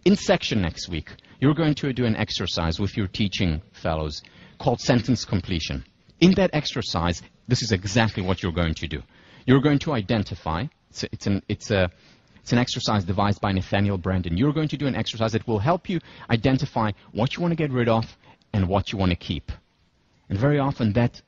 In section next week, you're going to do an exercise with your teaching fellows called sentence completion. In that exercise, this is exactly what you're going to do. You're going to identify, it's an exercise devised by Nathaniel Branden. You're going to do an exercise that will help you identify what you want to get rid of and what you want to keep. And very often that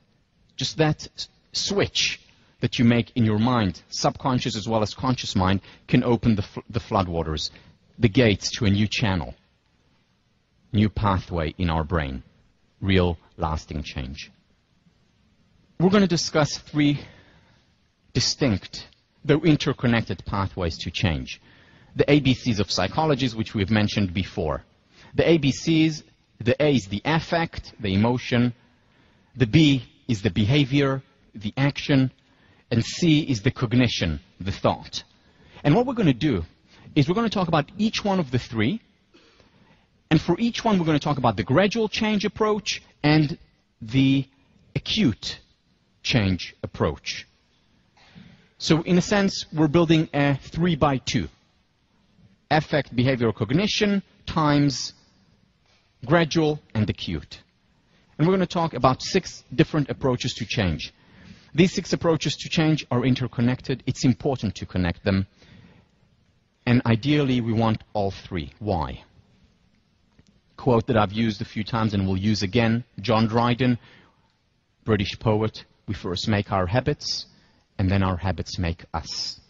switch that you make in your mind, subconscious as well as conscious mind, can open the floodwaters, the gates to a new channel, new pathway in our brain, real lasting change. We're going to discuss 3 distinct, though interconnected pathways to change. The ABCs of psychology, which we've mentioned before. The ABCs, the A is the affect, the emotion, the B is the behavior, the action, and C is the cognition, the thought. And what we're going to do is we're going to talk about each one of the 3, and for each one we're going to talk about the gradual change approach and the acute change approach. So in a sense, we're building a 3x2. Affect, behavior, cognition times gradual and acute. And we're going to talk about 6 different approaches to change. These 6 approaches to change are interconnected. It's important to connect them. And ideally, we want all 3. Why? Quote that I've used a few times and will use again. John Dryden, British poet. We first make our habits, and then our habits make us.